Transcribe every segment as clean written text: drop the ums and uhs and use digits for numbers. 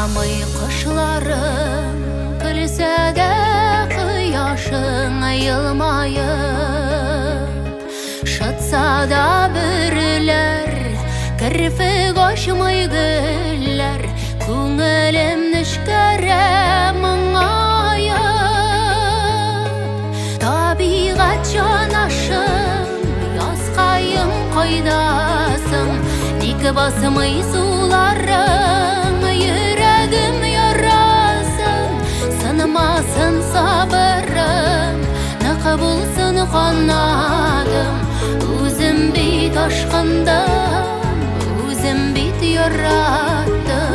Yağmay kışlarım Gülse de kıyaşın ayılmayıp Şıtsa da bürüler Kırfı koşmay güller Көңілім нішкәрі мұңайып Табиғат жанашым Ясқайым қойдасың Некі басымай суларың Үйрегім ярасың Сынымасын сабырым Нықы болсын қанатым Өзім бейт ашқындым Өзім бейт яраттым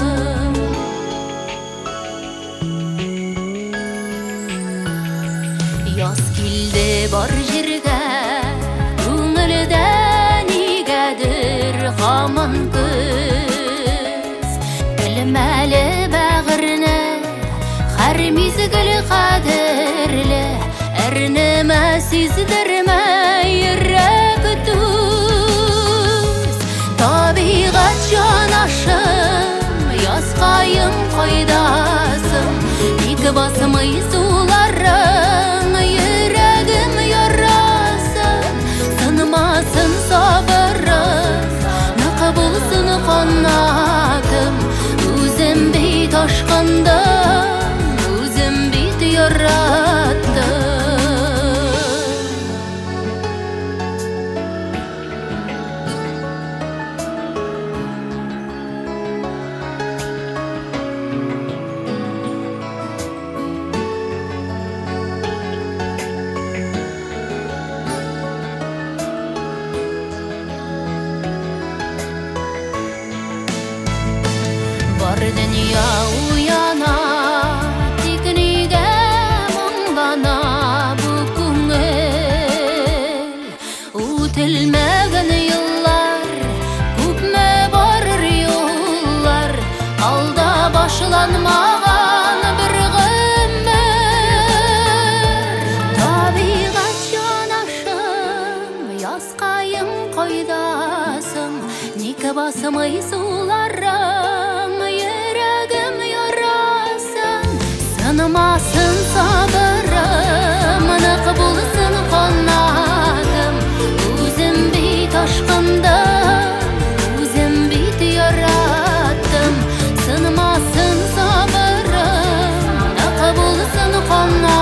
Yaz kildi бар жерге, көңілді негәдір ғамын күз. Білмәлі бәғірні, қар мезгіл қадірлі, әрнімә сездірмә ерек түз. Табиғат жанашым, ясқайым қойдасым, екі басымай суларым. Yüreğim yarasın, sınmasın sabırım, naka bulsun kanatım. Özüm bit aşkındım, özüm bit yarattım. Бар dünya uyana, тик неге мұңдана bu көңіл? Үтілмеген yıllar, көпме барыр yollar, алда башланмаған бір ғұмыр. Табиғат жанашым, ясқайым қойдасың, некі басымай суларың. Yüreğim yarasın, sınmasın sabırım, naka bulsun kanatım. Özüm bit aşkındım, özüm bit yarattım. Sınmasın sabırım, naka bulsun kanatım.